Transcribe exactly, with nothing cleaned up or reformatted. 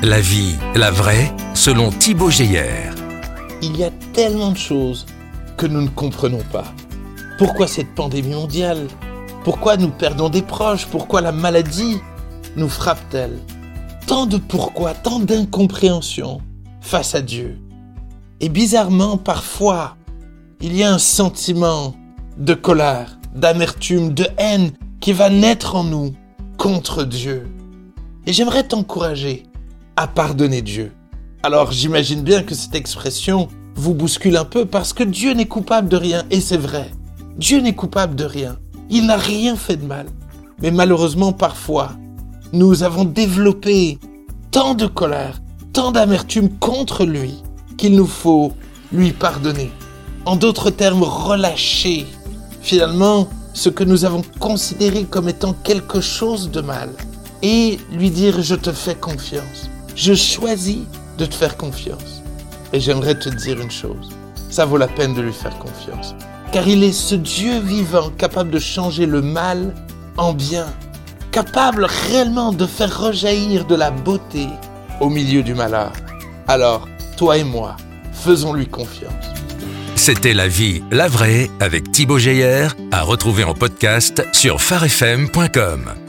La vie, la vraie, selon Thibaut Geyer. Il y a tellement de choses que nous ne comprenons pas. Pourquoi cette pandémie mondiale ? Pourquoi nous perdons des proches ? Pourquoi la maladie nous frappe-t-elle ? Tant de pourquoi, tant d'incompréhension face à Dieu. Et bizarrement, parfois, il y a un sentiment de colère, d'amertume, de haine qui va naître en nous contre Dieu. Et j'aimerais t'encourager à pardonner Dieu. Alors j'imagine bien que cette expression vous bouscule un peu parce que Dieu n'est coupable de rien, et c'est vrai. Dieu n'est coupable de rien. Il n'a rien fait de mal. Mais malheureusement, parfois, nous avons développé tant de colère, tant d'amertume contre lui qu'il nous faut lui pardonner. En d'autres termes, relâcher finalement ce que nous avons considéré comme étant quelque chose de mal et lui dire « je te fais confiance, je choisis de te faire confiance ». Et j'aimerais te dire une chose, ça vaut la peine de lui faire confiance. Car il est ce Dieu vivant capable de changer le mal en bien, capable réellement de faire rejaillir de la beauté au milieu du malheur. Alors, toi et moi, faisons-lui confiance. C'était La vie, la vraie avec Thibaut Geyer, à retrouver en podcast sur phare f m point com.